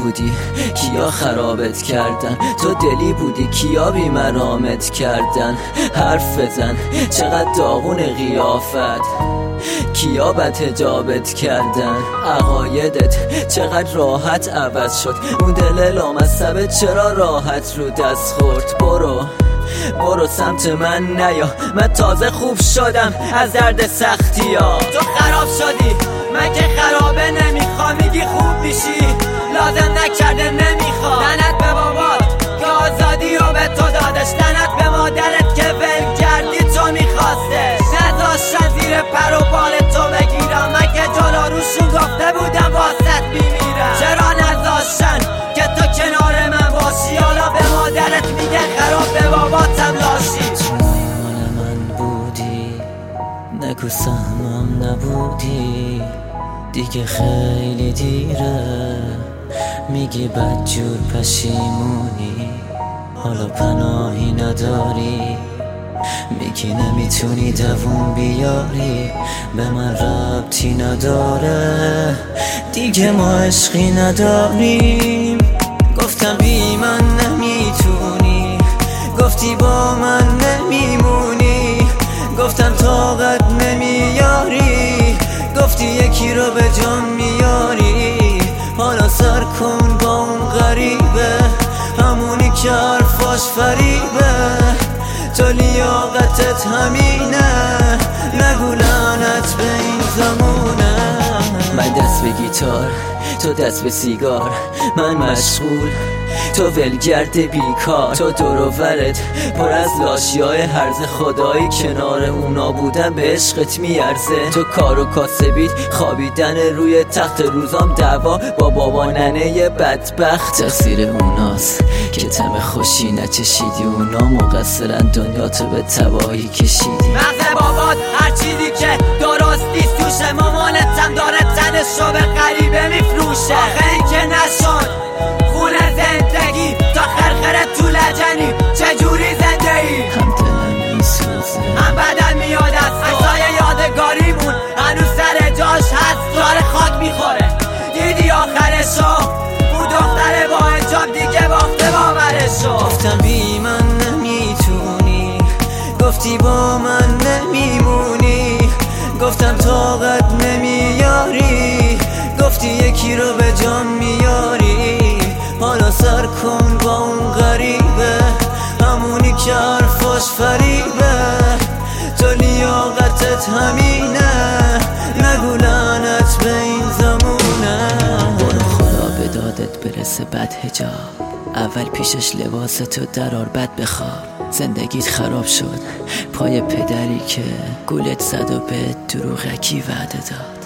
بودی کیا خرابت کردن، تو دلی بودی کیا بی مرامت کردن. حرف بزن چقدر داغون قیافت، کیا بد حجابت کردن. عقایدت چقدر راحت عوض شد، اون دل لامصبت چرا راحت رو دست خورد. برو سمت من نیا، من تازه خوب شدم از درد سختی ها. تو خراب شدی من که خرابه نمیخوام، میگی خوب میشی لازم نکرده نمیخوام. لعنت به بابات که آزادی رو به تو دادش، لعنت به مادرت که ول کردی تو میخواستش. نذاشتن زیر پر و بال تو بگیرم، من که جلو روشون گفته بودم واسط میمیرم. چرا نذاشتن که تو کنار من باشی، حالا به مادرت میگه خراب به باباتم لاشی. تو مال من بودی نگو سهمم نبودی، دیگه خیلی دیره میگی بدجور پشیمونی. حالا پناهی نداری، میگی نمیتونی دووم بیاری. به من ربطی نداره دیگه ما عشقی نداریم. گفتم بی من نمیتونی، گفتی با من نمیمونی. گفتم طاقت نمیاری، گفتی یکی رو به جان میاری. حالا سر کن با اون غریبه، همونی که حرفاش فریبه. تو لیاقتت همینه، نگو لعنت به این زمونه. من دست به گیتار تو دست به سیگار، من مشغول تو ولگرد بیکار. تو دور و برت پر از لاشیای هرز، خدایی کنار اونا بودن به عشقت میارزه. تو کار و کاسبیت خوابیدن روی تخت، روزام دعوا با بابا ننه بدبخت. تقصیر اوناست که طعم خوشی نچشیدی، اونا مقصرن دنیا تو به تباهی کشیدی. مغز بابات هر چیزی که درست نیست توشه، مامانتم داره تنش رو به غریبه میفروشه. آخه این که نشد خونه زندگی، تا خرخره تو لجنی چجوری زنده ای؟ هم دلم میسوزه هم بدن میاد از عکسای یادگاریمون، هنوز سر جاش هست داره خاک میخوره. دیدی آخرشو اون دختره با حجاب دیگه باخته باورشو. گفتم بی من نمیتونی، گفتی با من نمیمونی. گفتم طاقت نمیاری، گفتی یکی رو به جان میاری. حالا سر کن با اون غریبه، همونی که حرفاش فریبه. تو لیاقتت همینه، نگو لعنت به این زمونه. برو خدا به دادت برسه بد حجاب، اول پیشش لباستو درار بد بخواب. زندگیت خراب شد پای پدری که گولت زد و به دروغکی وعده داد.